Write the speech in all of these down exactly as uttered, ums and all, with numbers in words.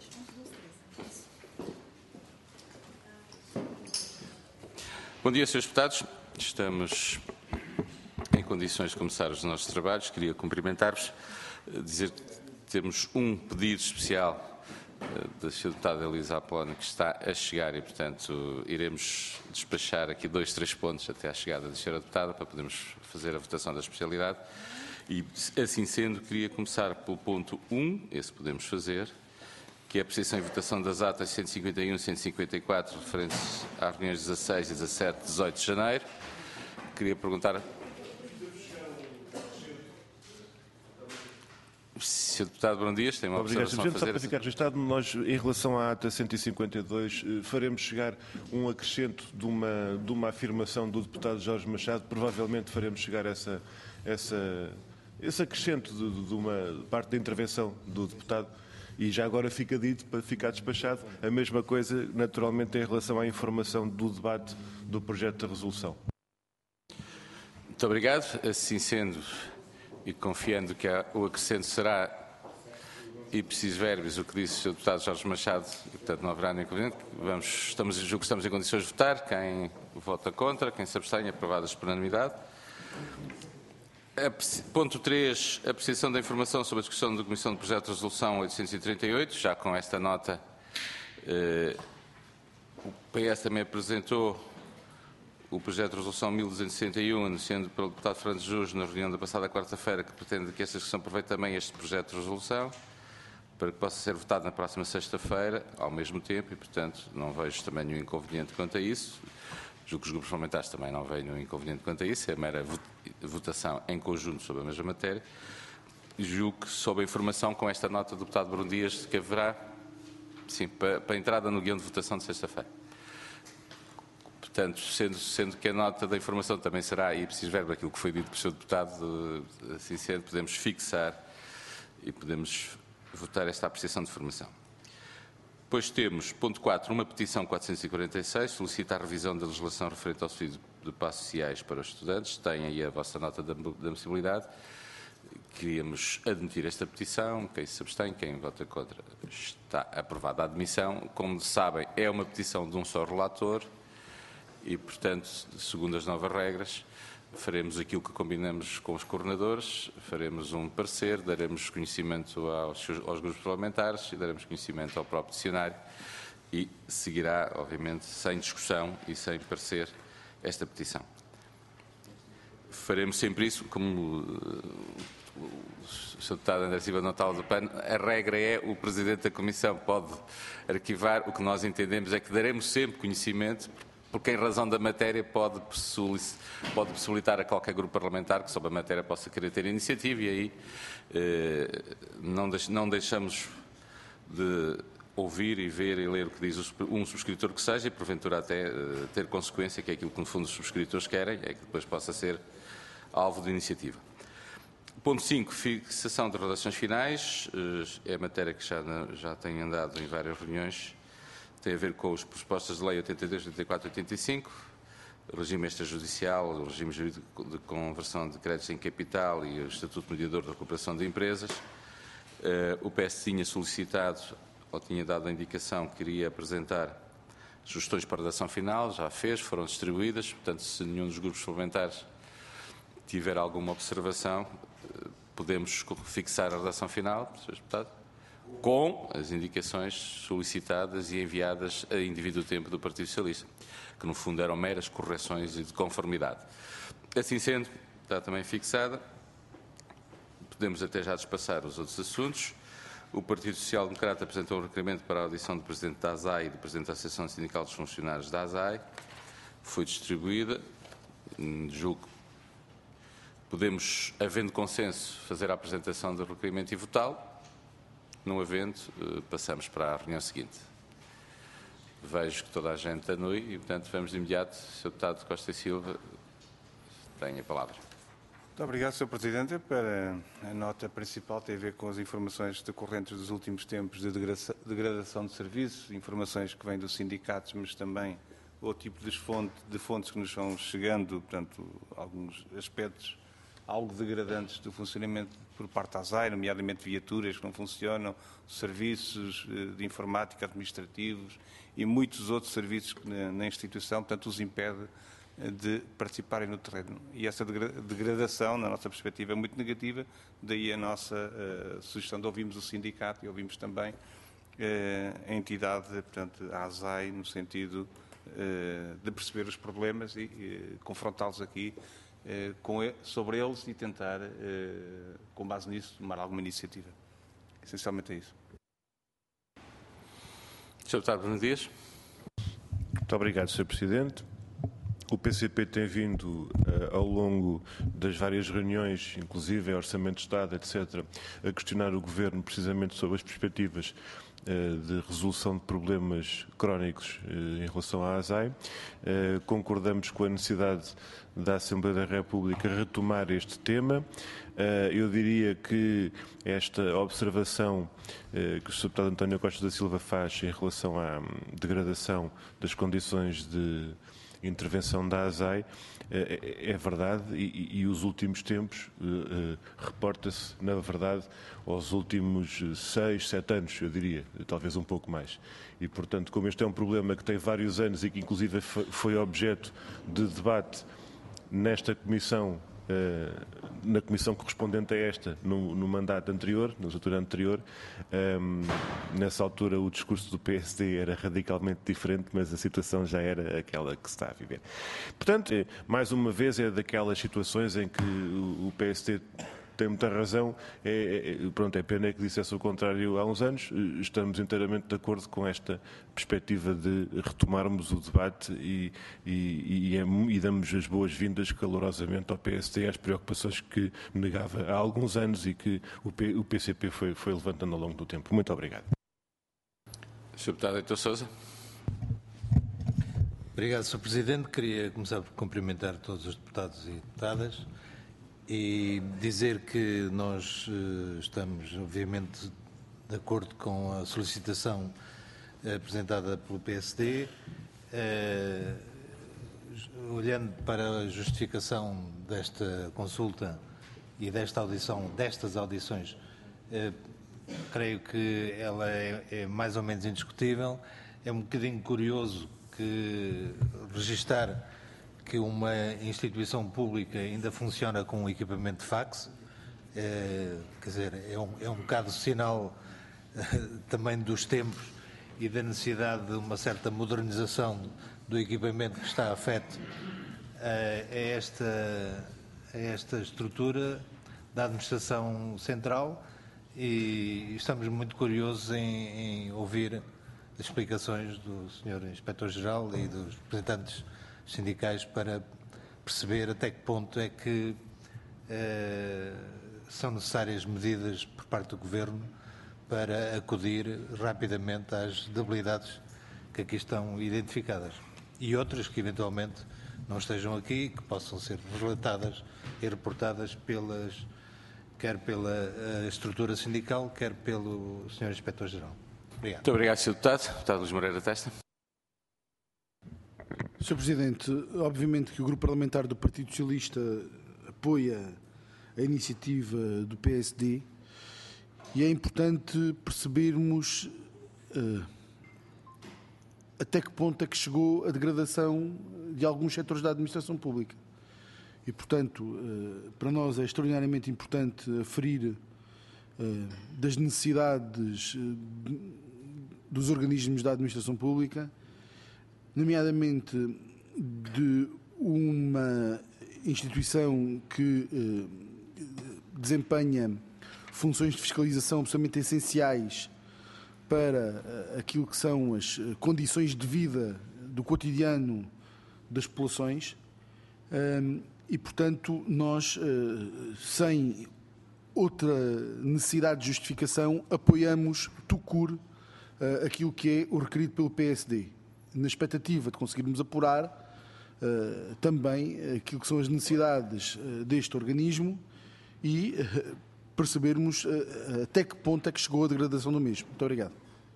Bom dia, senhores Deputados. Estamos em condições de começar os nossos trabalhos. Queria cumprimentar-vos, dizer que temos um pedido especial da senhora Deputada Elisa Apolónio que está a chegar e, portanto, iremos despachar aqui dois, três pontos até à chegada da senhora Deputada para podermos fazer a votação da especialidade. E, assim sendo, queria começar pelo ponto um, esse podemos fazer, que é a apreciação e votação das atas cento e cinquenta e um e cento e cinquenta e quatro referentes às reuniões dezasseis, dezassete e dezoito de janeiro. Queria perguntar... senhor Deputado Brão Dias, tem uma Obrigado, observação a fazer? Só para ficar registado, nós, em relação à ata cento e cinquenta e dois, faremos chegar um acrescento de uma, de uma afirmação do deputado Jorge Machado. Provavelmente faremos chegar essa, essa, esse acrescento de, de uma parte da intervenção do deputado. E já agora fica dito, para ficar despachado, a mesma coisa, naturalmente, em relação à informação do debate do projeto de resolução. Muito obrigado. Assim sendo, e confiando que o acrescento será ipsis verbis o que disse o senhor Deputado Jorge Machado, e, portanto, não haverá nenhum inconveniente, vamos, estamos, julgo que estamos em condições de votar. Quem vota contra, quem se abstém, aprovadas por unanimidade. Ponto três, apreciação da informação sobre a discussão da Comissão de Projeto de Resolução oitocentos e trinta e oito. Já com esta nota, eh, o P S também apresentou o projeto de resolução mil duzentos e sessenta e um, anunciando pelo deputado Fernando Jus, na reunião da passada quarta-feira, que pretende que esta discussão aproveite também este projeto de resolução, para que possa ser votado na próxima sexta-feira, ao mesmo tempo, e, portanto, não vejo também nenhum inconveniente quanto a isso. Julgo que os grupos parlamentares também não veem nenhum inconveniente quanto a isso, é mera votação em conjunto sobre a mesma matéria. Julgo que, sob a informação, com esta nota do deputado Brão Dias, que haverá, sim, para, para a entrada no guião de votação de sexta-feira. Portanto, sendo, sendo que a nota da informação também será ipsis verba aquilo que foi dito pelo senhor deputado, assim sendo, podemos fixar e podemos votar esta apreciação de informação. Depois temos, ponto quatro, uma petição quatrocentos e quarenta e seis, solicita a revisão da legislação referente ao subsídio de passos sociais para os estudantes. Tem aí a vossa nota da admissibilidade. Queríamos admitir esta petição. Quem se abstém, quem vota contra, está aprovada a admissão. Como sabem, é uma petição de um só relator e, portanto, segundo as novas regras, faremos aquilo que combinamos com os coordenadores, faremos um parecer, daremos conhecimento aos, aos grupos parlamentares e daremos conhecimento ao próprio peticionário e seguirá, obviamente, sem discussão e sem parecer esta petição. Faremos sempre isso, como o senhor Deputado André Silva não está do pano, a regra é o Presidente da Comissão pode arquivar, o que nós entendemos é que daremos sempre conhecimento, porque em razão da matéria pode, pode possibilitar a qualquer grupo parlamentar que sobre a matéria possa querer ter iniciativa e aí eh, não, deix, não deixamos de ouvir e ver e ler o que diz um subscritor que seja e porventura até eh, ter consequência, que é aquilo que no fundo os subscritores querem, é que depois possa ser alvo de iniciativa. Ponto cinco, fixação de redações finais, eh, é a matéria que já, já tem andado em várias reuniões. Tem a ver com as propostas de lei oitenta e dois, oitenta e quatro e oitenta e cinco, o regime extrajudicial, o regime jurídico de conversão de créditos em capital e o Estatuto Mediador da Recuperação de Empresas. O P S tinha solicitado, ou tinha dado a indicação que queria apresentar sugestões para a redação final, já fez, foram distribuídas, portanto, se nenhum dos grupos parlamentares tiver alguma observação, podemos fixar a redação final, senhor Deputado, com as indicações solicitadas e enviadas a indivíduo tempo do Partido Socialista, que no fundo eram meras correções de conformidade. Assim sendo, está também fixada, podemos até já despassar os outros assuntos. O Partido Social Democrata apresentou um requerimento para a audição do Presidente da A S A I e do Presidente da Associação Sindical dos Funcionários da A S A I. Foi distribuída. Julgo que podemos, havendo consenso, fazer a apresentação do requerimento e votá-lo. Não havendo, passamos para a reunião seguinte. Vejo que toda a gente anui e, portanto, vamos de imediato. senhor Deputado Costa e Silva, tem a palavra. Muito obrigado, senhor Presidente. Para a nota principal tem a ver com as informações decorrentes dos últimos tempos de degradação de serviços, informações que vêm dos sindicatos, mas também outro tipo de, fonte, de fontes que nos vão chegando, portanto, alguns aspectos algo degradantes do funcionamento por parte da A S A I, nomeadamente viaturas que não funcionam, serviços de informática administrativos e muitos outros serviços que na instituição, portanto, os impede de participarem no terreno. E essa degradação, na nossa perspectiva, é muito negativa, daí a nossa uh, sugestão de ouvirmos o sindicato e ouvimos também uh, a entidade, portanto, a A S A I, no sentido uh, de perceber os problemas e uh, confrontá-los aqui uh, com ele, sobre eles e tentar, uh, com base nisso, tomar alguma iniciativa. Essencialmente é isso. senhor Deputado Bruno Dias. Muito obrigado, senhor Presidente. O P C P tem vindo, uh, ao longo das várias reuniões, inclusive em Orçamento de Estado, etcétera, a questionar o Governo precisamente sobre as perspectivas uh, de resolução de problemas crónicos uh, em relação à A S A I. Uh, concordamos com a necessidade da Assembleia da República retomar este tema. Uh, eu diria que esta observação uh, que o senhor Deputado António Costa da Silva faz em relação à um, degradação das condições de intervenção da A S A I é, é verdade e, e os últimos tempos uh, uh, reporta-se, na verdade, aos últimos seis, sete anos, eu diria, talvez um pouco mais. E, portanto, como este é um problema que tem vários anos e que, inclusive, foi objeto de debate nesta Comissão, uh, na Comissão correspondente a esta, no, no mandato anterior, na legislatura anterior, um, nessa altura o discurso do P S D era radicalmente diferente, mas a situação já era aquela que se está a viver. Portanto, mais uma vez, é daquelas situações em que o P S D tem muita razão. É, é, pronto, é pena que dissesse o contrário há uns anos. Estamos inteiramente de acordo com esta perspectiva de retomarmos o debate e, e, e, é, e damos as boas-vindas calorosamente ao P S D às preocupações que negava há alguns anos e que o, P, o P C P foi, foi levantando ao longo do tempo. Muito obrigado. senhor Deputado Heitor Sousa. Obrigado, senhor Presidente. Queria começar por cumprimentar todos os deputados e deputadas e dizer que nós uh, estamos, obviamente, de acordo com a solicitação uh, apresentada pelo P S D. Uh, olhando para a justificação desta consulta e desta audição, destas audições, uh, creio que ela é, é mais ou menos indiscutível. É um bocadinho curioso que registar que uma instituição pública ainda funciona com um equipamento de fax, é, quer dizer, é um, é um bocado sinal é, também dos tempos e da necessidade de uma certa modernização do equipamento que está afeto é, a, esta, a esta estrutura da administração central e estamos muito curiosos em, em ouvir as explicações do senhor Inspetor-Geral e dos representantes sindicais para perceber até que ponto é que eh, são necessárias medidas por parte do Governo para acudir rapidamente às debilidades que aqui estão identificadas e outras que eventualmente não estejam aqui, que possam ser relatadas e reportadas pelas, quer pela estrutura sindical, quer pelo senhor Inspetor-Geral. Obrigado. Muito obrigado, senhor Deputado. Deputado Luís Moreira Testa. senhor Presidente, obviamente que o Grupo Parlamentar do Partido Socialista apoia a iniciativa do P S D e é importante percebermos uh, até que ponto é que chegou a degradação de alguns setores da administração pública. E, portanto, uh, para nós é extraordinariamente importante aferir uh, das necessidades uh, dos organismos da administração pública, nomeadamente de uma instituição que eh, desempenha funções de fiscalização absolutamente essenciais para eh, aquilo que são as condições de vida do cotidiano das populações eh, e, portanto, nós, eh, sem outra necessidade de justificação, apoiamos tucur eh, aquilo que é o requerido pelo P S D, na expectativa de conseguirmos apurar uh, também aquilo que são as necessidades uh, deste organismo e uh, percebermos uh, até que ponto é que chegou a degradação do mesmo. Muito obrigado.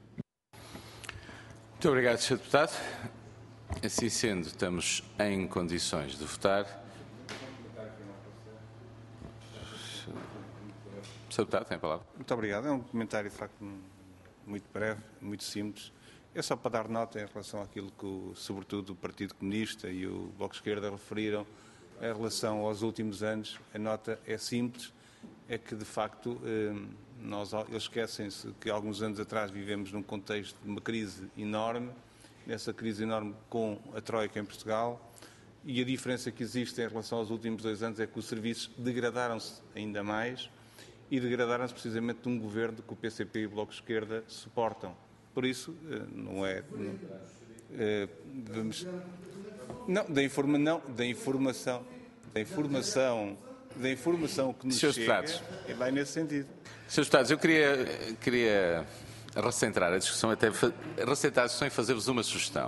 Muito obrigado, senhor Deputado. Assim sendo, estamos em condições de votar. senhor Deputado, tem a palavra. Muito obrigado. É um comentário, de facto, muito breve, muito simples. É só para dar nota em relação àquilo que, o, sobretudo, o Partido Comunista e o Bloco de Esquerda referiram em relação aos últimos anos. A nota é simples, é que, de facto, nós, eles esquecem-se que, alguns anos atrás, vivemos num contexto de uma crise enorme, nessa crise enorme com a Troika em Portugal, e a diferença que existe em relação aos últimos dois anos é que os serviços degradaram-se ainda mais e degradaram-se precisamente de um governo que o P C P e o Bloco de Esquerda suportam. Por isso, não é... Não, é vamos, não, da, informa, não, da informação... Da informação... Da informação que nos Senhores chega, deputados, vai nesse sentido. senhores deputados, eu queria, queria recentrar a discussão, até recentrar a discussão e fazer-vos uma sugestão.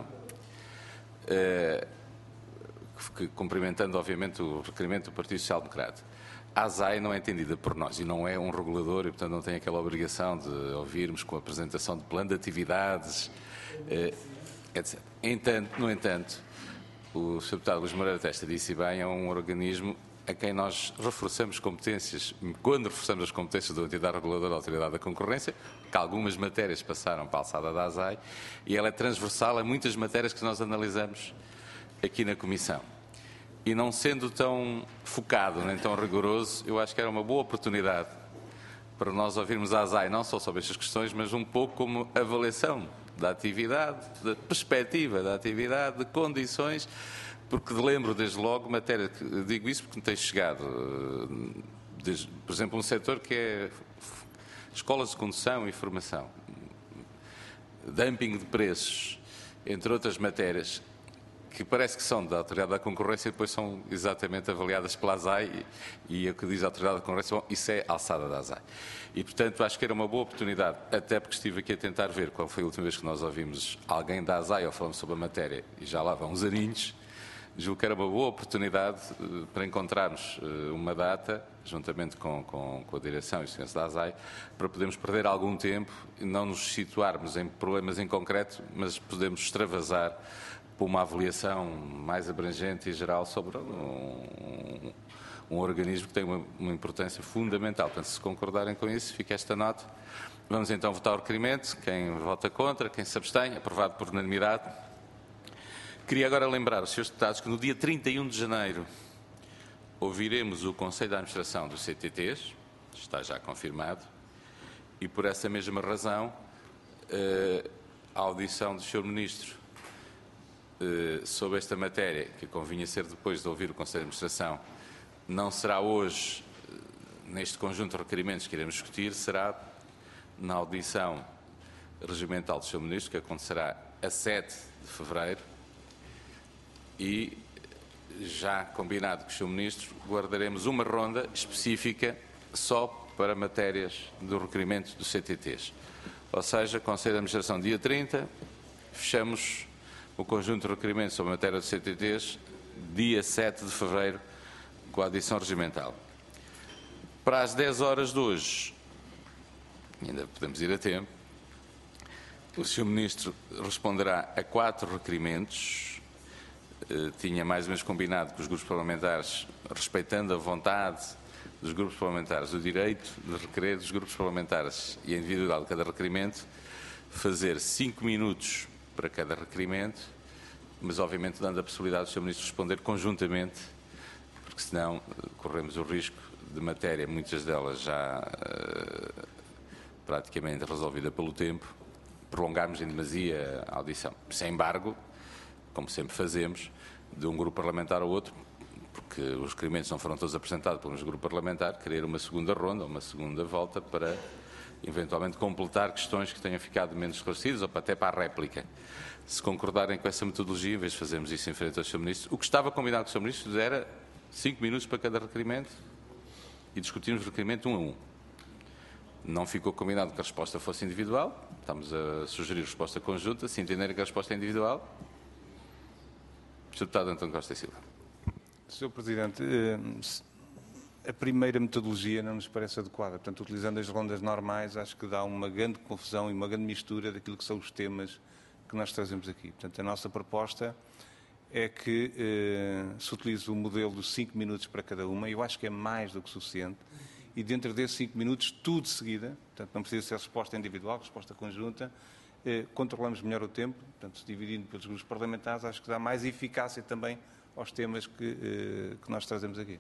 Uh, que, cumprimentando, obviamente, o requerimento do Partido Social Democrata. A ASAI não é entendida por nós e não é um regulador e, portanto, não tem aquela obrigação de ouvirmos com a apresentação de plano de atividades, uh, etcétera. Entanto, no entanto, o senhor Deputado Luís Moreira Testa disse bem, é um organismo a quem nós reforçamos competências, quando reforçamos as competências da entidade reguladora da Autoridade da Concorrência, que algumas matérias passaram para a alçada da ASAI, e ela é transversal a muitas matérias que nós analisamos aqui na Comissão. E não sendo tão focado nem tão rigoroso, eu acho que era uma boa oportunidade para nós ouvirmos a ASAI, não só sobre estas questões, mas um pouco como avaliação da atividade, da perspectiva da atividade, de condições. Porque lembro, desde logo, matéria, digo isso porque me tem chegado, desde, por exemplo, um setor que é escolas de condução e formação, dumping de preços, entre outras matérias, que parece que são da Autoridade da Concorrência e depois são exatamente avaliadas pela ASAI e, e o que diz a Autoridade da Concorrência, bom, isso é a alçada da ASAI. E, portanto, acho que era uma boa oportunidade, até porque estive aqui a tentar ver qual foi a última vez que nós ouvimos alguém da ASAI ou falamos sobre a matéria, e já lá vão uns aninhos. Julgo que era uma boa oportunidade uh, para encontrarmos uh, uma data, juntamente com, com, com a direção e o senhor da ASAI, para podermos perder algum tempo e não nos situarmos em problemas em concreto, mas podemos extravasar para uma avaliação mais abrangente e geral sobre um, um, um organismo que tem uma, uma importância fundamental. Portanto, se concordarem com isso, fica esta nota. Vamos então votar o requerimento. Quem vota contra, quem se abstém, aprovado por unanimidade. Queria agora lembrar aos senhores deputados que no dia trinta e um de janeiro ouviremos o Conselho de Administração dos C T Ts, está já confirmado, e por essa mesma razão a audição do senhor Ministro sobre esta matéria, que convinha ser depois de ouvir o Conselho de Administração, não será hoje, neste conjunto de requerimentos que iremos discutir, será na audição regimental do senhor Ministro, que acontecerá a sete de fevereiro, e, já combinado com o senhor Ministro, guardaremos uma ronda específica só para matérias do requerimento dos C T Ts. Ou seja, Conselho de Administração dia trinta, fechamos o conjunto de requerimentos sobre a matéria dos C T Ts dia sete de fevereiro, com a adição regimental. Para as dez horas de hoje, ainda podemos ir a tempo, o senhor Ministro responderá a quatro requerimentos. Uh, tinha mais ou menos combinado com os grupos parlamentares, respeitando a vontade dos grupos parlamentares, o direito de requerer dos grupos parlamentares e a individualidade de cada requerimento, fazer cinco minutos para cada requerimento, mas obviamente dando a possibilidade do senhor Ministro responder conjuntamente, porque senão uh, corremos o risco de matéria, muitas delas já uh, praticamente resolvida pelo tempo, prolongarmos em demasia a audição. Sem embargo, como sempre fazemos, de um grupo parlamentar ao outro, porque os requerimentos não foram todos apresentados pelo mesmo grupo parlamentar, querer uma segunda ronda, uma segunda volta para, eventualmente, completar questões que tenham ficado menos esclarecidas ou até para a réplica. Se concordarem com essa metodologia, em vez de fazermos isso em frente ao senhor Ministro, o que estava combinado com o senhor Ministro era cinco minutos para cada requerimento e discutirmos o requerimento um a um. Não ficou combinado que a resposta fosse individual, estamos a sugerir resposta conjunta, se entenderem que a resposta é individual. senhor Deputado António Costa e Silva. senhor Presidente, a primeira metodologia não nos parece adequada. Portanto, utilizando as rondas normais, acho que dá uma grande confusão e uma grande mistura daquilo que são os temas que nós trazemos aqui. Portanto, a nossa proposta é que eh, se utilize o modelo dos cinco minutos para cada uma. Eu acho que é mais do que suficiente. e dentro desses cinco minutos, tudo de seguida, portanto não precisa ser resposta individual, resposta conjunta, eh, controlamos melhor o tempo, portanto, dividindo pelos grupos parlamentares, acho que dá mais eficácia também aos temas que, eh, que nós trazemos aqui.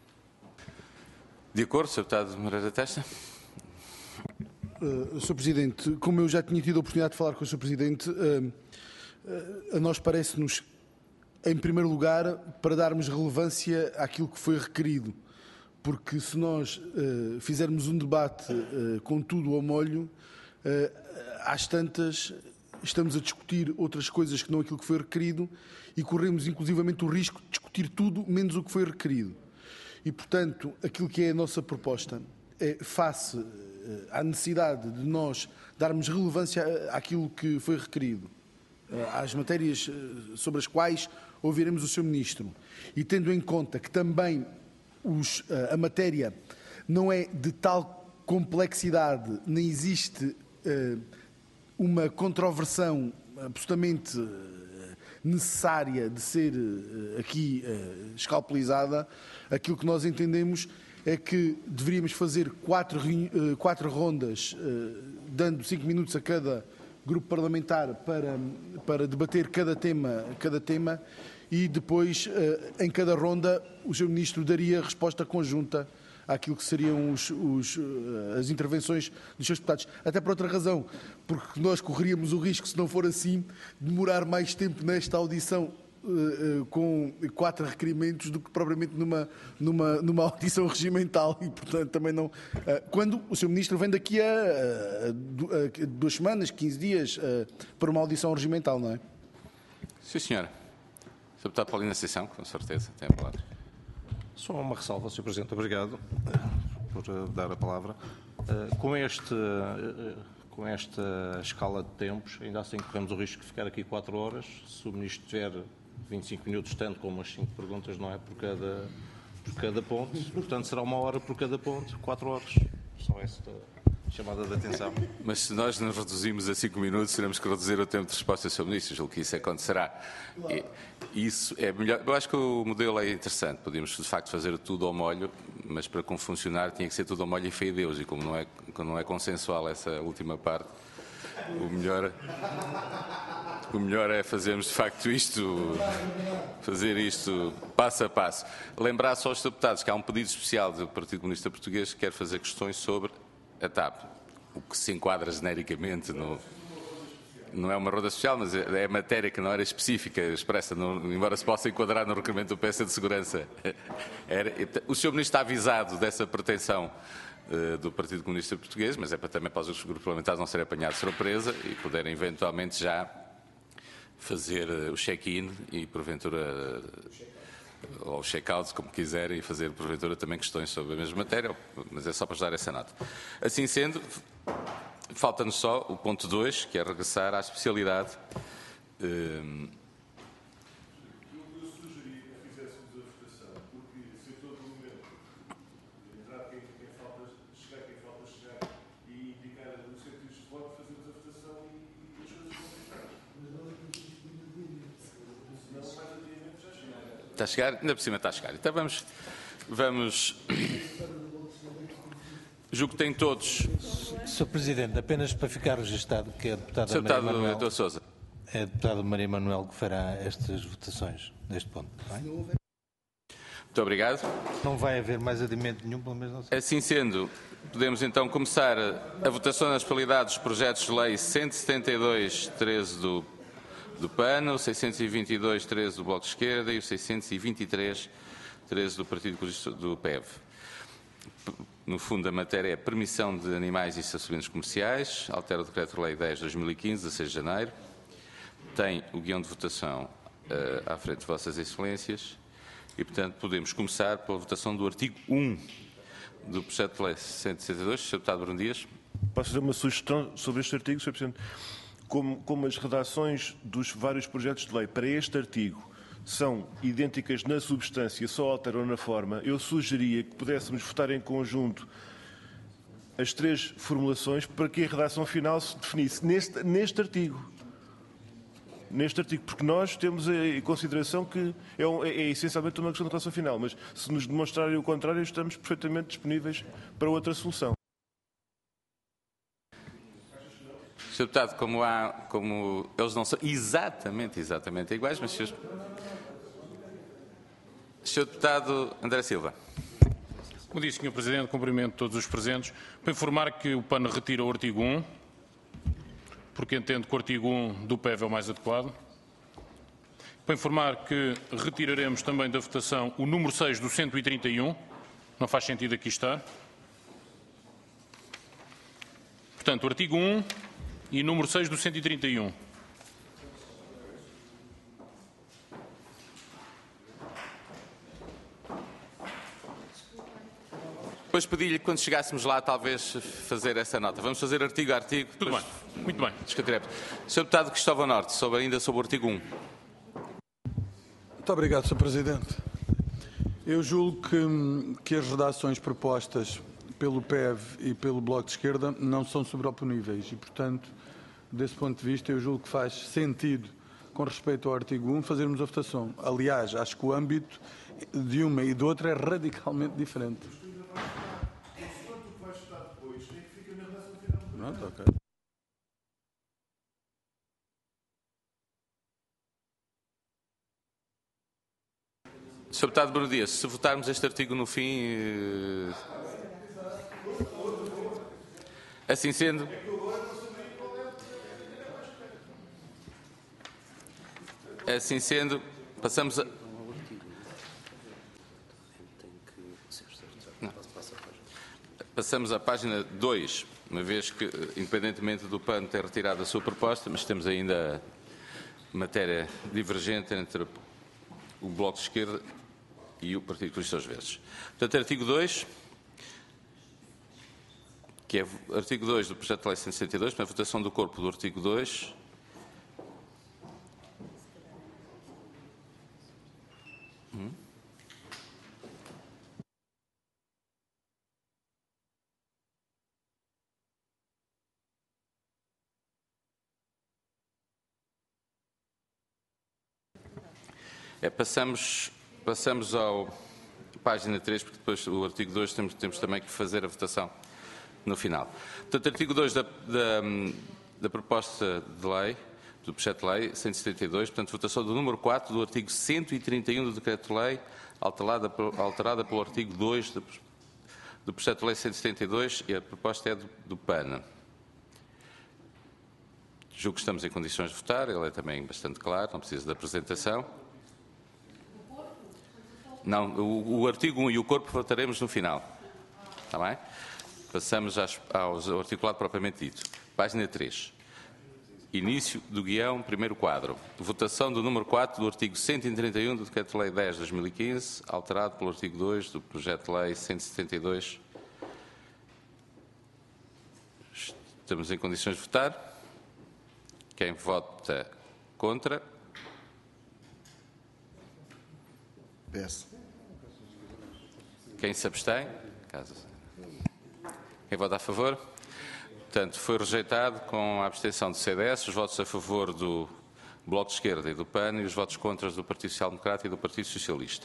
De acordo, senhor Deputado Moreira Testa. Uh, senhor Presidente, como eu já tinha tido a oportunidade de falar com o senhor Presidente, uh, uh, a nós parece-nos, em primeiro lugar, para darmos relevância àquilo que foi requerido. Porque se nós uh, fizermos um debate uh, com tudo ao molho, uh, às tantas estamos a discutir outras coisas que não aquilo que foi requerido e corremos inclusivamente o risco de discutir tudo menos o que foi requerido. E, portanto, aquilo que é a nossa proposta é, face uh, à necessidade de nós darmos relevância àquilo que foi requerido, uh, às matérias uh, sobre as quais ouviremos o senhor Ministro, e tendo em conta que também os, uh, a matéria não é de tal complexidade, nem existe uh, uma controversão absolutamente uh, necessária de ser uh, aqui uh, escalpelizada, aquilo que nós entendemos é que deveríamos fazer quatro, uh, quatro rondas, uh, dando cinco minutos a cada grupo parlamentar para, para debater cada tema, cada tema e depois, uh, em cada ronda, o senhor Ministro daria resposta conjunta àquilo que seriam os, os, as intervenções dos seus deputados. Até por outra razão, porque nós correríamos o risco, se não for assim, de demorar mais tempo nesta audição uh, uh, com quatro requerimentos do que propriamente numa, numa, numa audição regimental. E, portanto, também não... Uh, quando o senhor Ministro vem daqui a, a, a duas semanas, quinze dias, uh, para uma audição regimental, não é? Sim, senhora. senhor Deputado Paulino Ascensão, com certeza, tem a palavra. Só uma ressalva, senhor Presidente. Obrigado por dar a palavra. Com, este, com esta escala de tempos, ainda assim corremos o risco de ficar aqui quatro horas. Se o Ministro tiver vinte e cinco minutos, tanto como as cinco perguntas, não é? Por cada, por cada ponto. Portanto, será uma hora por cada ponto, quatro horas. Só esta chamada de atenção. Mas se nós nos reduzimos a cinco minutos, teremos que reduzir o tempo de resposta ao senhor Ministro. Julgo que isso acontecerá. E isso é melhor. Eu acho que o modelo é interessante. Podíamos, de facto, fazer tudo ao molho, mas para como funcionar tinha que ser tudo ao molho e fé em Deus. E como não é, como não é consensual essa última parte, o melhor, o melhor é fazermos, de facto, isto, fazer isto passo a passo. Lembrar só aos deputados que há um pedido especial do Partido Comunista Português que quer fazer questões sobre a T A P, o que se enquadra genericamente no... Não é uma ronda social, mas é matéria que não era específica, expressa, no, embora se possa enquadrar no requerimento do P S de Segurança. Era, o senhor Ministro está avisado dessa pretensão uh, do Partido Comunista Português, mas é para, também para os outros grupos parlamentares não serem apanhados de surpresa e poderem eventualmente já fazer uh, o check-in e, porventura... Uh, ou check-out, como quiserem, e fazer, porventura, também questões sobre a mesma matéria, mas é só para dar essa nota. Assim sendo, falta-nos só o ponto dois, que é regressar à especialidade. Um... Eu sugeria que fizéssemos a votação, porque se a todo momento entrar quem, quem falta chegar, quem falta chegar, e indicar o sentido de voto, fazemos a votação e, e as coisas vão ficar. Senão, mais adiante já chega. Está a chegar? Ainda por cima está a chegar. Então vamos... vamos... Julgo que tem todos... senhor Presidente, apenas para ficar registado que é a deputada senhor Maria Deputado Manuel... doutor Sousa. É a deputada Maria Manuel que fará estas votações neste ponto. Não é? Muito obrigado. Não vai haver mais adiamento nenhum, pelo menos não sei. Assim sendo, podemos então começar a votação nas pluralidades dos projetos de lei cento e setenta e dois, treze do, do PAN, o seiscentos e vinte e dois, treze do Bloco de Esquerda e o seiscentos e vinte e três, treze do Partido Comunista do P E V. No fundo, a matéria é permissão de animais e estacionamentos comerciais, altera o Decreto-Lei dez de dois mil e quinze, dezasseis de janeiro. Tem o guião de votação uh, à frente de Vossas Excelências e, portanto, podemos começar pela votação do artigo um do projeto de lei cento e sessenta e dois. senhor Deputado Bruno Dias. Posso fazer uma sugestão sobre este artigo, senhor Presidente? Como, como as redações dos vários projetos de lei para este artigo são idênticas na substância, só alteram na forma, eu sugeria que pudéssemos votar em conjunto as três formulações para que a redação final se definisse neste, neste artigo. neste artigo, porque nós temos em consideração que é, um, é, é essencialmente uma questão de relação final, mas se nos demonstrarem o contrário, estamos perfeitamente disponíveis para outra solução. senhor Deputado, como, há, como eles não são exatamente, exatamente iguais, mas senhor, senhor Deputado André Silva. Como disse, senhor Presidente, cumprimento todos os presentes. Para informar que o P A N retira o artigo um, porque entendo que o artigo um do P E V é o mais adequado. Para informar que retiraremos também da votação o número seis do cento e trinta e um. Não faz sentido aqui estar. Portanto, o artigo um e número seis do cento e trinta e um. Depois pedi-lhe, quando chegássemos lá, talvez fazer essa nota. Vamos fazer artigo a artigo. Tudo depois... bem, muito bem. Discutiremos. senhor Deputado Cristóvão Norte, sobre, ainda sobre o artigo um. Muito obrigado, senhor Presidente. Eu julgo que, que as redações propostas pelo P E V e pelo Bloco de Esquerda não são sobreoponíveis e, portanto, desse ponto de vista, eu julgo que faz sentido, com respeito ao artigo um, fazermos a votação. Aliás, acho que o âmbito de uma e de outra é radicalmente diferente. Pronto, ok. senhor Deputado Bruno Dias, se votarmos este artigo no fim, eh... assim sendo, assim sendo, passamos a... Não. Passamos à página dois, uma vez que, independentemente do P A N ter retirado a sua proposta, mas temos ainda matéria divergente entre o Bloco de Esquerda e o Partido Comunista dos Verdes. Portanto, artigo dois, que é o artigo dois do projeto de lei cento e sessenta e dois, para a votação do corpo do artigo dois. Hum? É, passamos, passamos ao página três, porque depois o artigo dois temos, temos também que fazer a votação no final. Portanto, artigo dois da, da, da proposta de lei, do projeto de lei cento e setenta e dois, portanto, votação do número quatro do artigo cento e trinta e um do decreto-lei, alterada, alterada pelo artigo dois do, do projeto de lei cento e setenta e dois, e a proposta é do, do P A N. Julgo que estamos em condições de votar, ele é também bastante claro, não precisa de apresentação. Não, o, o artigo um e o corpo votaremos no final. Está bem? Passamos às, aos, ao articulado propriamente dito. Página três. Início do guião, primeiro quadro. Votação do número quatro do artigo cento e trinta e um do Decreto-Lei dez de dois mil e quinze, alterado pelo artigo dois do Projeto de Lei cento e setenta e dois. Estamos em condições de votar. Quem vota contra? P S. Quem se abstém? Caso... Quem vota a favor? Portanto, foi rejeitado com a abstenção do C D S, os votos a favor do Bloco de Esquerda e do P A N e os votos contra do Partido Social Democrata e do Partido Socialista.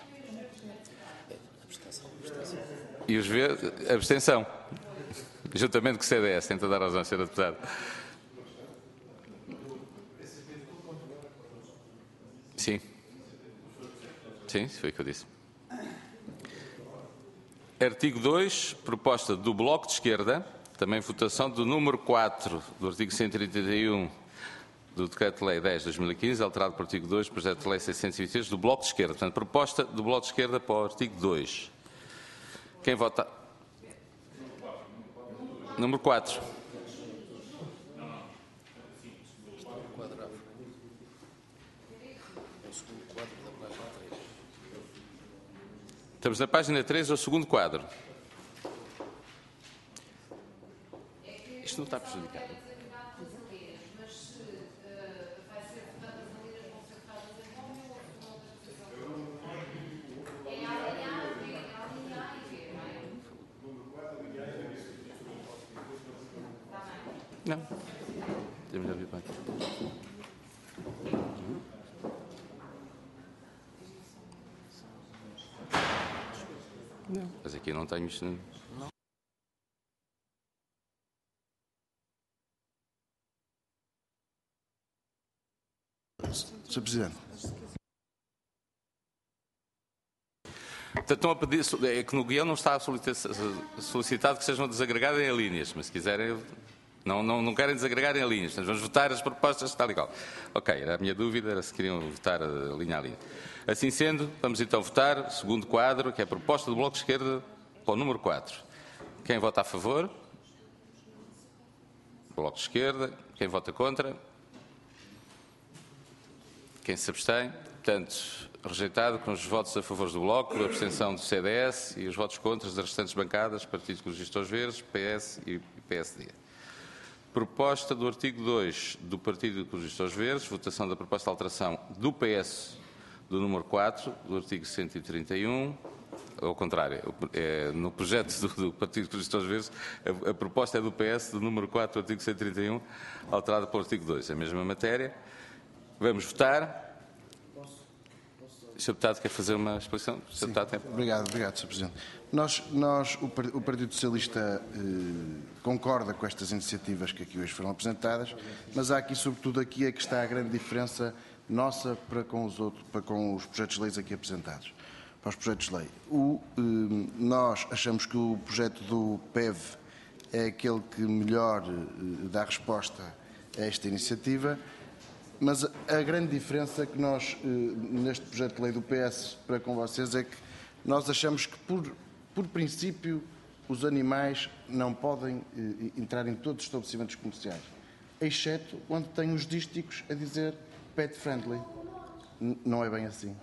E os verdes, abstenção. Juntamente com o C D S, tem toda a razão, senhor Deputado. Sim. Sim, foi o que eu disse. Artigo dois, proposta do Bloco de Esquerda, também votação do número quatro do artigo cento e trinta e um do Decreto-Lei dez de dois mil e quinze, alterado pelo artigo dois do Projeto de Lei seiscentos e vinte e três do Bloco de Esquerda. Portanto, proposta do Bloco de Esquerda para o artigo dois. Quem vota? Número quatro. Estamos na página três, ao segundo quadro. Isto não está prejudicado. Não. Temos de ouvir bem. Mas aqui não tenho isto. senhor Presidente. Portanto, estão a pedir, é que no guião não está solicitado que sejam desagregadas em linhas, mas se quiserem, não, não, não querem desagregar em linhas, portanto, vamos votar as propostas tal e qual. Ok, era a minha dúvida, era se queriam votar linha a linha. Assim sendo, vamos então votar o segundo quadro, que é a proposta do Bloco de Esquerda para o número quatro. Quem vota a favor? Bloco de Esquerda. Quem vota contra? Quem se abstém? Portanto, rejeitado com os votos a favor do Bloco, a abstenção do C D S e os votos contra das restantes bancadas, Partido Ecologista dos Verdes, P S e P S D. Proposta do artigo dois do Partido Ecologista dos Verdes, votação da proposta de alteração do P S do número quatro, do artigo cento e trinta e um, ao contrário, é, no projeto do, do Partido Ecologista dos Verdes, a, a proposta é do P S do número quatro, do artigo cento e trinta e um, alterada pelo artigo dois, a mesma matéria. Vamos votar. senhor Deputado, quer fazer uma explicação? senhor Deputado, tem... Obrigado, obrigado, senhor Presidente. Nós, nós o, o Partido Socialista eh, concorda com estas iniciativas que aqui hoje foram apresentadas, mas há aqui, sobretudo aqui, é que está a grande diferença nossa para com os, outros, para com os projetos de leis aqui apresentados. Para os projetos de lei. O, eh, nós achamos que o projeto do P E V é aquele que melhor eh, dá resposta a esta iniciativa. Mas a grande diferença que nós, neste projeto de lei do P S para com vocês, é que nós achamos que, por, por princípio, os animais não podem entrar em todos os estabelecimentos comerciais, exceto onde tem os dísticos a dizer pet friendly. Não é bem assim.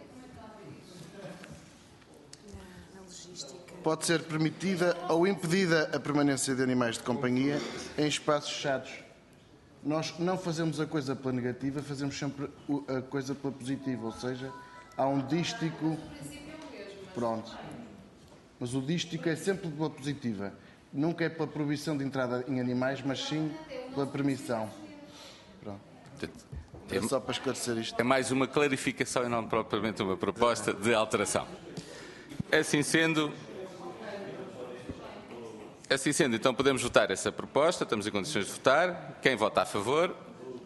Pode ser permitida ou impedida a permanência de animais de companhia em espaços fechados. Nós não fazemos a coisa pela negativa, fazemos sempre a coisa pela positiva, ou seja, há um dístico... Pronto. Mas o dístico é sempre pela positiva. Nunca é pela proibição de entrada em animais, mas sim pela permissão. Pronto. É só para esclarecer isto. É mais uma clarificação e não propriamente uma proposta de alteração. Assim sendo... Assim sendo, então podemos votar essa proposta, estamos em condições de votar. Quem vota a favor?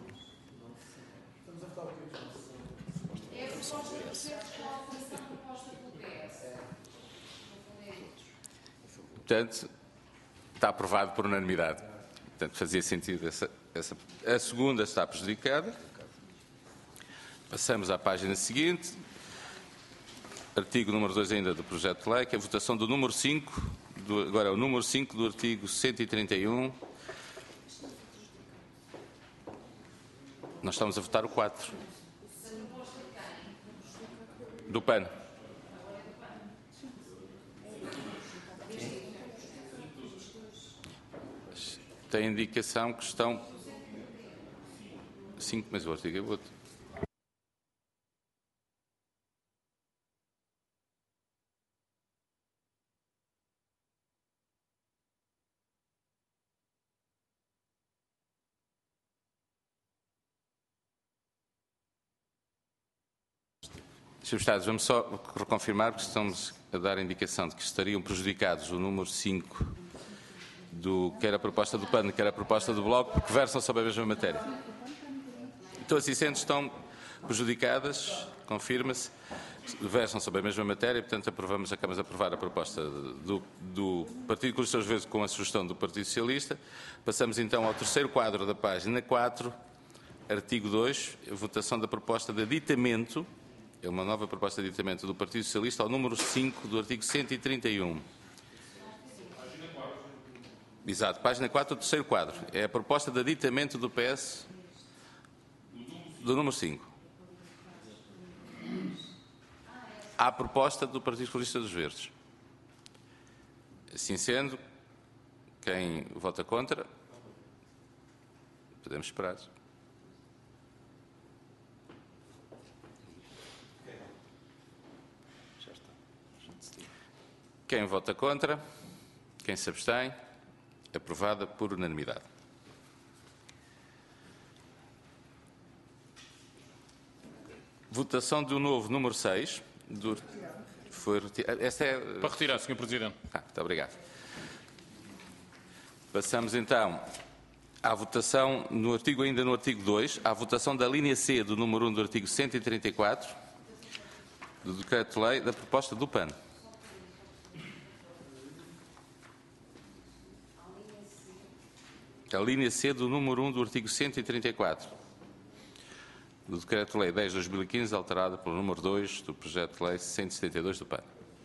Portanto, está aprovado por unanimidade. Portanto, fazia sentido essa, essa... A segunda está prejudicada. Passamos à página seguinte. Artigo número dois ainda do projeto de lei, que é a votação do número cinco... Do, agora, o número cinco do artigo cento e trinta e um. Nós estamos a votar o quatro. Do P A N. Tem indicação que estão... cinco, mas o artigo é outro. senhores Deputados, vamos só reconfirmar, porque estamos a dar a indicação de que estariam prejudicados o número cinco, do, quer a proposta do P A N, quer a proposta do Bloco, porque versam sobre a mesma matéria. Então, assim sendo, estão prejudicadas, confirma-se, versam sobre a mesma matéria, portanto, aprovamos, acabamos de aprovar a proposta do, do Partido Ecologista dos Verdes com a sugestão do Partido Socialista. Passamos então ao terceiro quadro da página quatro, artigo dois, a votação da proposta de aditamento. É uma nova proposta de aditamento do Partido Socialista ao número cinco do artigo cento e trinta e um. Exato, página quatro, o terceiro quadro. É a proposta de aditamento do P S do número cinco. Há a proposta do Partido Ecologista dos Verdes. Assim sendo, quem vota contra, podemos esperar. Quem vota contra? Quem se abstém? Aprovada por unanimidade. Votação do novo número seis. Do... Foi retirado. Esta é... Para retirar, senhor Presidente. Ah, muito obrigado. Passamos então à votação, no artigo, ainda no artigo dois, à votação da linha C do número um do artigo cento e trinta e quatro do Decreto-Lei da proposta do P A N. A linha C do número um do artigo cento e trinta e quatro do Decreto-Lei dez barra dois mil e quinze, alterada pelo número dois do Projeto de Lei cento e setenta e dois do P A N.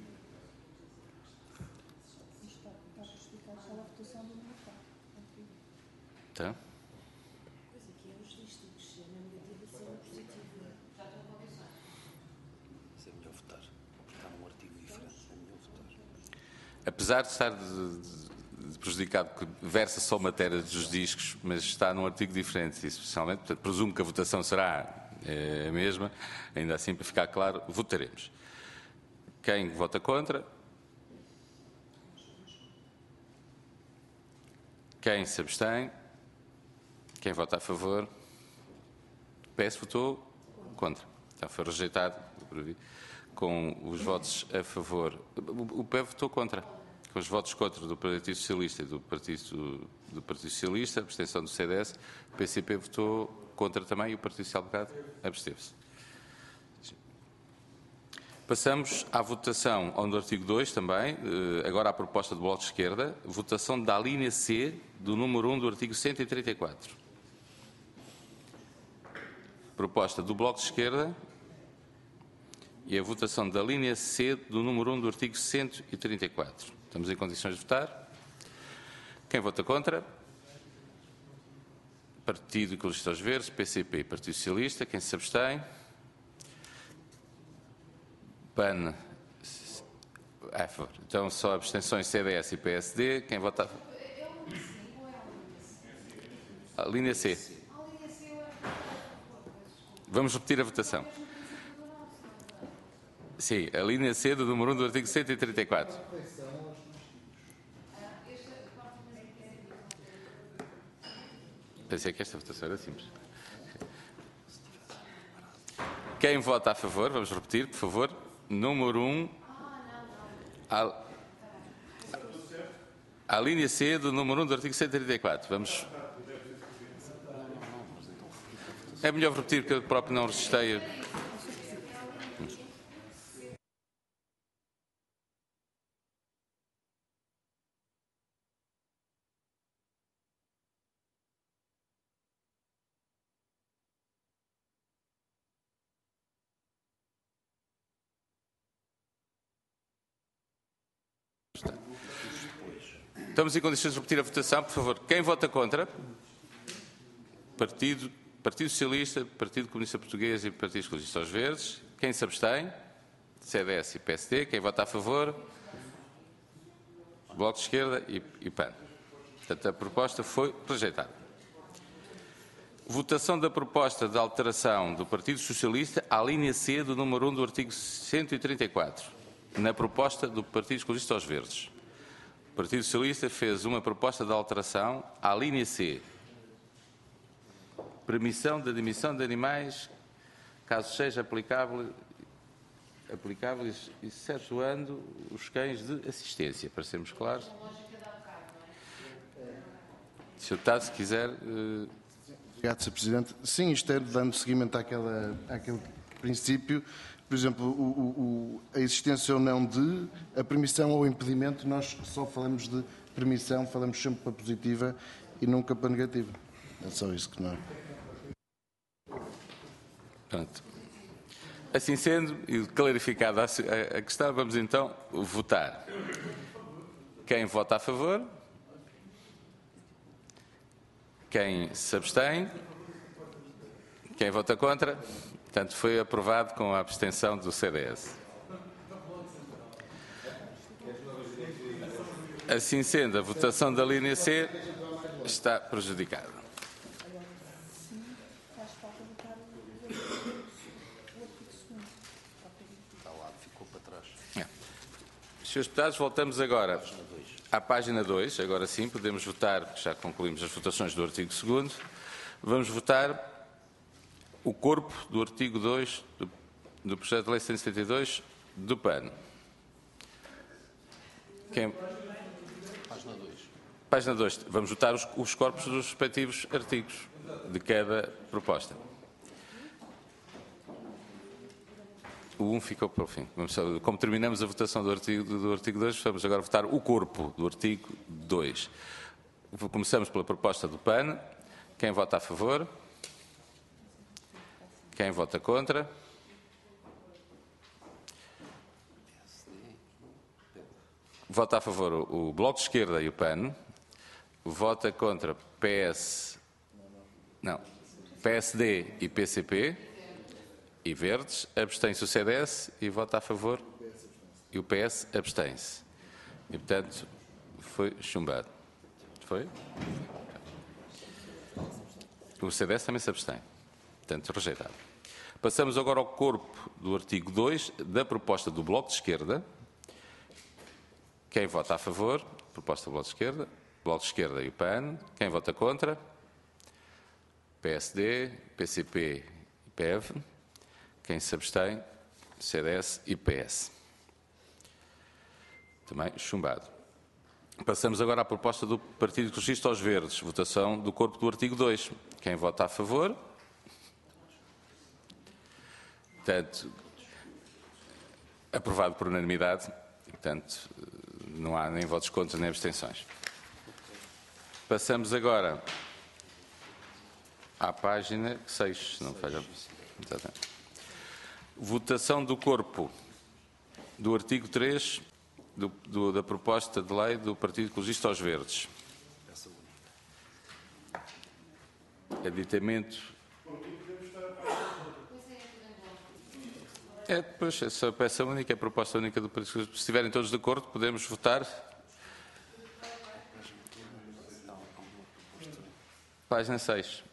Tá? Apesar de estar de, de prejudicado, porque versa só matéria dos discos, mas está num artigo diferente, especialmente, portanto, presumo que a votação será é, a mesma, ainda assim, para ficar claro, votaremos. Quem vota contra? Quem se abstém? Quem vota a favor? O P S votou contra. Então foi rejeitado com os votos a favor. O P E V votou contra. Com os votos contra do Partido Socialista e do Partido, do Partido Socialista, a abstenção do C D S, o P C P votou contra também e o Partido Social Democrata absteve-se. Passamos à votação do artigo dois também, agora à proposta do Bloco de Esquerda, votação da linha C do número um do artigo cento e trinta e quatro. Proposta do Bloco de Esquerda e a votação da linha C do número um do artigo cento e trinta e quatro. Estamos em condições de votar. Quem vota contra? Partido Ecologista aos Verdes, P C P e Partido Socialista. Quem se abstém? P A N. Ah, por favor. Então, só abstenções C D S e P S D. Quem vota? A linha C. Vamos repetir a votação. Sim, a linha C do número um do artigo cento e trinta e quatro. Pensei que esta votação era simples. Quem vota a favor, vamos repetir, por favor. Número um. A, a linha C do número um do artigo cento e trinta e quatro. Vamos. É melhor repetir, porque eu próprio não registrei. Estamos em condições de repetir a votação, por favor. Quem vota contra? Partido, Partido Socialista, Partido Comunista Português e Partido Ecologista aos Verdes. Quem se abstém? C D S e P S D. Quem vota a favor? Bloco de Esquerda e, e P A N. Portanto, a proposta foi rejeitada. Votação da proposta de alteração do Partido Socialista à linha C do número um do artigo cento e trinta e quatro, na proposta do Partido Ecologista aos Verdes. O Partido Socialista fez uma proposta de alteração à linha C. Permissão da admissão de animais, caso seja aplicável, aplicáveis, excetuando os cães de assistência, para sermos claros. senhor Deputado, se quiser... Uh... Obrigado, senhor Presidente. Sim, isto é dando seguimento àquela, àquele princípio. Por exemplo, o, o, a existência ou não de, a permissão ou o impedimento, nós só falamos de permissão, falamos sempre para positiva e nunca para negativa. É só isso que não é. Pronto. Assim sendo, e clarificada a, a questão, vamos então votar. Quem vota a favor? Quem se abstém? Quem vota contra? Portanto, foi aprovado com a abstenção do C D S. Assim sendo, a votação da linha C está prejudicada. É. senhores Deputados, voltamos agora à página dois. Agora sim, podemos votar, porque já concluímos as votações do artigo segundo. Vamos votar o corpo do artigo dois do, do projeto de lei cento e setenta e dois do P A N. Quem... Página dois. Vamos votar os, os corpos dos respectivos artigos de cada proposta. O um ficou para o fim. Vamos, como terminamos a votação do artigo, do artigo dois, vamos agora votar o corpo do artigo dois. Começamos pela proposta do P A N. Quem vota a favor? Quem vota contra? Vota a favor o, o Bloco de Esquerda e o P A N. Vota contra P S... Não. P S D e P C P. E Verdes. Abstém-se o C D S e vota a favor. E o P S abstém-se. E, portanto, foi chumbado. Foi? O C D S também se abstém. Portanto, rejeitado. Passamos agora ao corpo do artigo dois da proposta do Bloco de Esquerda. Quem vota a favor? Proposta do Bloco de Esquerda. Bloco de Esquerda e o P A N. Quem vota contra? P S D, P C P e P E V. Quem se abstém? C D S e P S. Também chumbado. Passamos agora à proposta do Partido Ecologista aos Verdes. Votação do corpo do artigo dois. Quem vota a favor? Portanto, aprovado por unanimidade. Portanto, não há nem votos contra nem abstenções. Passamos agora à página seis, se não falha. Exatamente. Votação do corpo do artigo três do, do, da proposta de lei do Partido Ecologista aos Verdes. Aditamento. É, pois, essa peça única, é a proposta única do Partido Ecologista. Se estiverem todos de acordo, podemos votar. Página seis.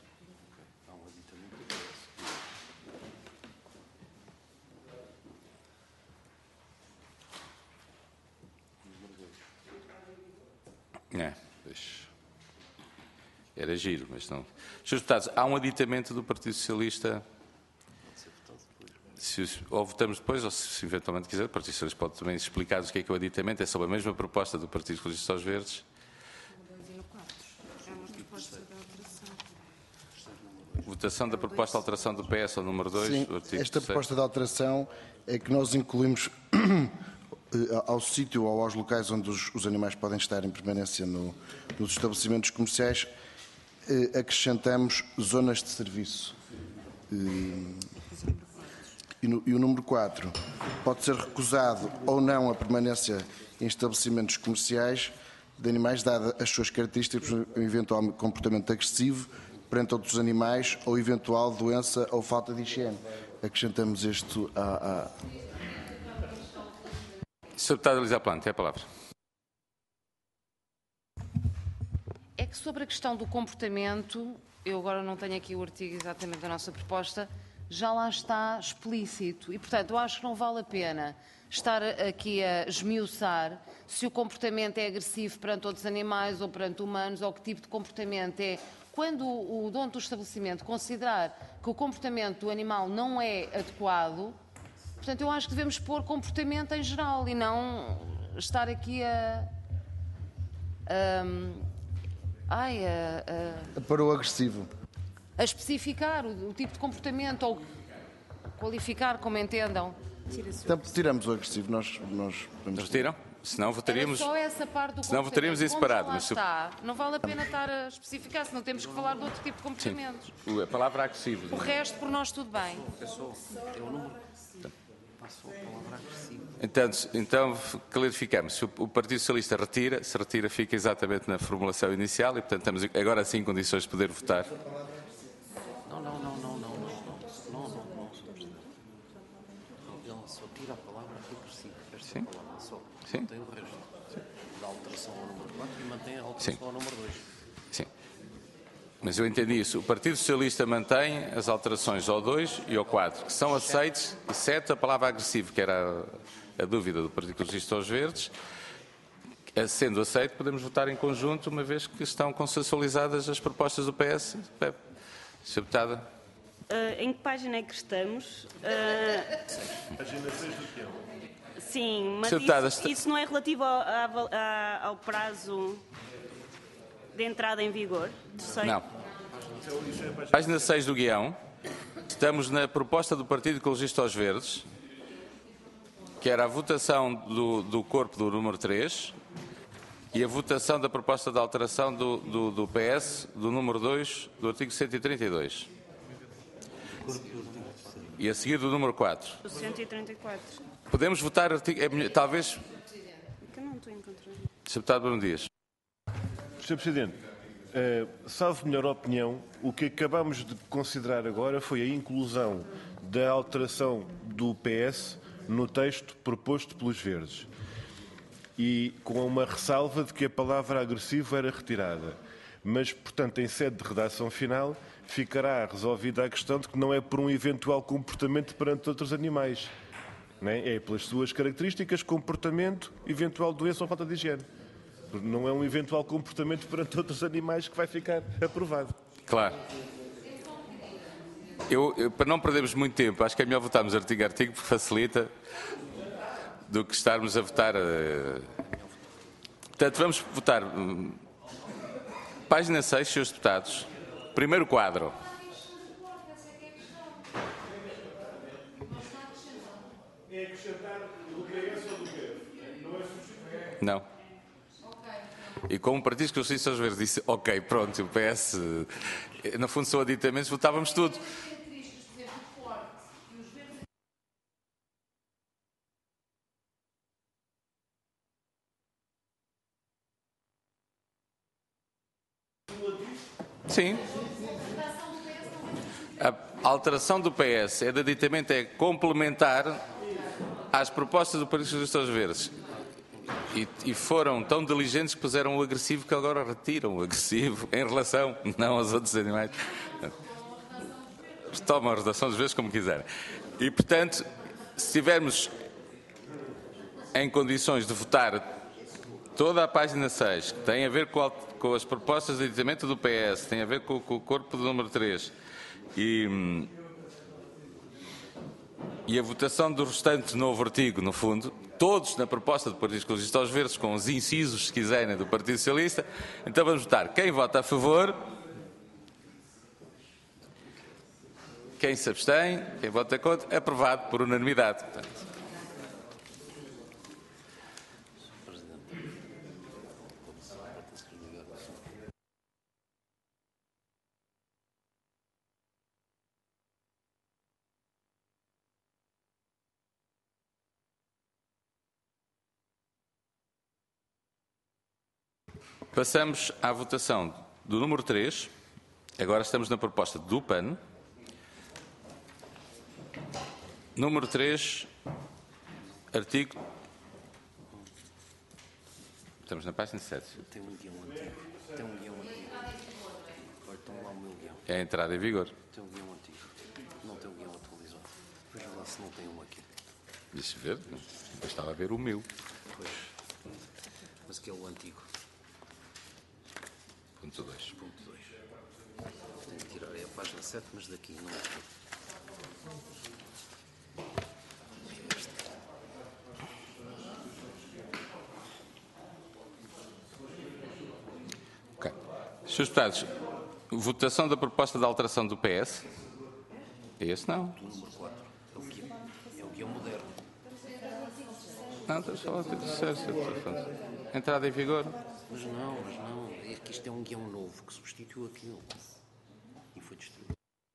É, pois. Era giro, mas não. senhores Deputados, há um aditamento do Partido Socialista. Se, ou votamos depois, ou se eventualmente quiser, o Partido Socialista pode também explicar o que é que é o aditamento. É sobre a mesma proposta do Partido Ecologista aos Verdes. Votação da proposta de alteração do P S ao número dois. Sim, do artigo esta proposta de alteração é que nós incluímos ao sítio ou aos locais onde os, os animais podem estar em permanência no, nos estabelecimentos comerciais, eh, acrescentamos zonas de serviço. Eh, e, no, e o número quatro, pode ser recusado ou não a permanência em estabelecimentos comerciais de animais, dada as suas características, um eventual comportamento agressivo perante outros animais ou eventual doença ou falta de higiene. Acrescentamos isto à... à... senhor Deputado Elisa Plano, tem a palavra. É que sobre a questão do comportamento, eu agora não tenho aqui o artigo exatamente da nossa proposta, já lá está explícito. E, portanto, eu acho que não vale a pena estar aqui a esmiuçar se o comportamento é agressivo perante outros animais ou perante humanos, ou que tipo de comportamento é. Quando o dono do estabelecimento considerar que o comportamento do animal não é adequado, portanto, eu acho que devemos pôr comportamento em geral e não estar aqui a... a ai, a, a, Para o agressivo. A especificar o, o tipo de comportamento ou qualificar, como entendam. Então, tiramos o agressivo. Nós, nós vamos... Retiram? Senão votaríamos... Era só essa parte do senão votaríamos em separado. Mas se... está, não vale a pena estar a especificar, senão temos que falar de outro tipo de comportamentos. Sim. A palavra agressivo. O resto, por nós, tudo bem. É só, é o número... Passou a palavra agressivo. Então, então, clarificamos. Se o Partido Socialista retira, se retira, fica exatamente na formulação inicial e, portanto, estamos agora sim em condições de poder votar. Não, não, não, não, não, não, não, não, não, ele só tira a palavra agressivo. Esta Sim. palavra só. Sim. Mantém o resto. Sim. Da alteração ao número quatro e mantém a alteração Sim. ao número dois. Sim. Mas eu entendi isso. O Partido Socialista mantém as alterações ao dois e ao quatro, que são aceites, exceto a palavra agressivo, que era a, a dúvida do Partido Ecologista aos Verdes. Sendo aceito, podemos votar em conjunto, uma vez que estão consensualizadas as propostas do P S. senhora Deputada. Uh, em que página é que estamos? Uh... Página seis do que é? Sim, mas Deputada, isso, isso não é relativo ao, ao, ao prazo de entrada em vigor? Terceiro. Não. Página seis do guião. Estamos na proposta do Partido Ecologista aos Verdes, que era a votação do, do corpo do número três e a votação da proposta de alteração do, do, do P S do número dois do artigo cento e trinta e dois. E a seguir do número quatro. O cento e trinta e quatro. Podemos votar artigo... É, talvez... Que eu não estou encontrando. senhor Deputado Bruno Dias. senhor Presidente, uh, salvo melhor opinião, o que acabamos de considerar agora foi a inclusão da alteração do P S no texto proposto pelos Verdes. E com uma ressalva de que a palavra agressivo era retirada. Mas, portanto, em sede de redação final, ficará resolvida a questão de que não é por um eventual comportamento perante outros animais. Não é? É pelas suas características, comportamento, eventual doença ou falta de higiene. Não é um eventual comportamento perante outros animais que vai ficar aprovado. Claro. Eu, eu, para não perdermos muito tempo, acho que é melhor votarmos artigo a artigo, porque facilita, do que estarmos a votar. Uh... Portanto, vamos votar. Um... Página seis, senhores deputados. Primeiro quadro. É acrescentar do P S ou do P F? Não é substituir? Não. E como o Partido Socialista aos Verdes disse, ok, pronto, o P S, no fundo são aditamentos, votávamos tudo. Sim. A alteração do P S é de aditamento, é complementar às propostas do Partido Socialista aos Verdes. E, e foram tão diligentes que puseram o agressivo que agora retiram o agressivo em relação, não aos outros animais. Tomam a redação dos vezes como quiserem. E, portanto, se estivermos em condições de votar toda a página seis, que tem a ver com, a, com as propostas de aditamento do P S, tem a ver com, com o corpo do número três, e, e a votação do restante novo artigo, no fundo, todos na proposta do Partido Ecologista aos Verdes, com os incisos, se quiserem, do Partido Socialista. Então vamos votar. Quem vota a favor? Quem se abstém? Quem vota contra? Aprovado por unanimidade. Portanto. Passamos à votação do número três. Agora estamos na proposta do P A N. Número três, artigo... Estamos na página sete. Tem um guião antigo. Tem um guião antigo. Olha, toma lá o meu guião. É a entrada em vigor. Tem um guião antigo. Não tem um guião atualizado. Veja lá se não tem um aqui. Deixa eu ver. Eu estava a ver o meu. Pois. Mas que é o antigo. Ponto dois. Ponto dois. Tenho que tirar é a página sete, mas daqui não é. Este. Ok. senhores Deputados, votação da proposta de alteração do P S. É esse não. Do número quatro. É o guião. É o guião moderno. Não, está só a entrada em vigor. Mas não, mas não. É que isto é um guião novo que substituiu aquilo. E foi destruído.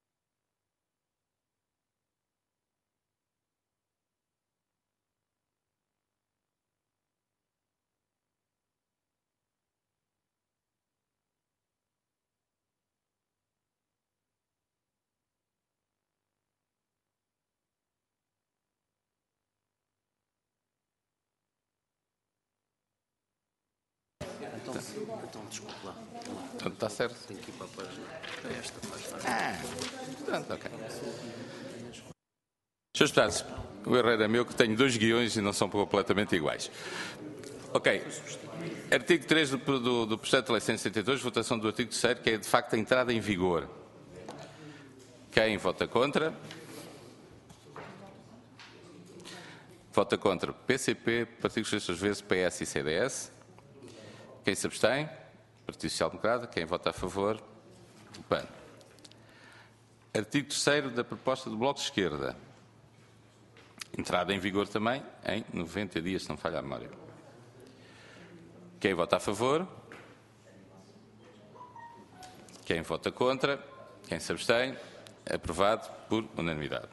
Então, então desculpe lá. Está certo. Tenho que ir para a página. Para esta página. Ah, pronto, ok. senhores Deputados, o erro era meu, que tenho dois guiões e não são completamente iguais. Ok. Artigo três do, do, do processo de lei cento e setenta e dois, votação do artigo terceiro, que é de facto a entrada em vigor. Quem vota contra? Vota contra? P C P, Partido Socialista dos Verdes, P S e C D S. Quem se abstém? Partido Social Democrata. Quem vota a favor? O P A N. Artigo terceiro da proposta do Bloco de Esquerda. Entrada em vigor também em noventa dias, se não falha a memória. Quem vota a favor? Quem vota contra? Quem se abstém? Aprovado por unanimidade.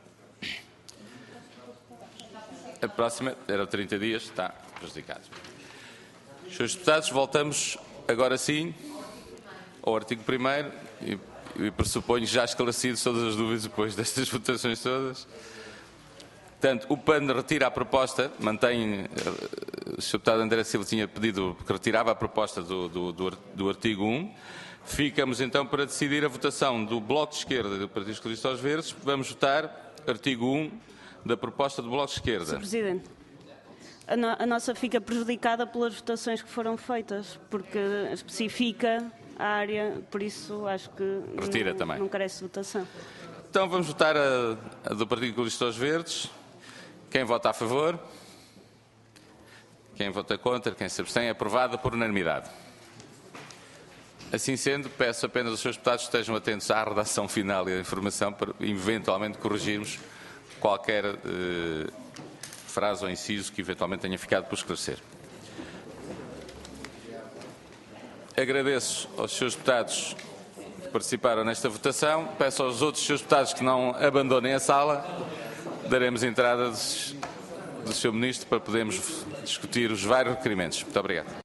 A próxima era trinta dias, está prejudicado. Senhores deputados, voltamos agora sim ao artigo primeiro e, e pressuponho já esclarecido todas as dúvidas depois destas votações todas. Portanto, o P A N retira a proposta, mantém, o senhor deputado André Silva tinha pedido que retirava a proposta do, do, do, do artigo um. Ficamos então para decidir a votação do Bloco de Esquerda e do Partido Socialista aos Verdes. Vamos votar artigo um da proposta do Bloco de Esquerda. senhor Presidente, a, no, a nossa fica prejudicada pelas votações que foram feitas, porque especifica a área, por isso acho que Retira não, também. não carece votação. Então vamos votar a, a do Partido Socialista aos Verdes. Quem vota a favor? Quem vota contra? Quem se abstém? Aprovada por unanimidade. Assim sendo, peço apenas aos senhores deputados que estejam atentos à redação final e à informação para eventualmente corrigirmos qualquer eh, frase ou inciso que eventualmente tenha ficado por esclarecer. Agradeço aos senhores deputados que participaram nesta votação. Peço aos outros senhores deputados que não abandonem a sala. Daremos entrada do senhor Ministro para podermos discutir os vários requerimentos. Muito obrigado.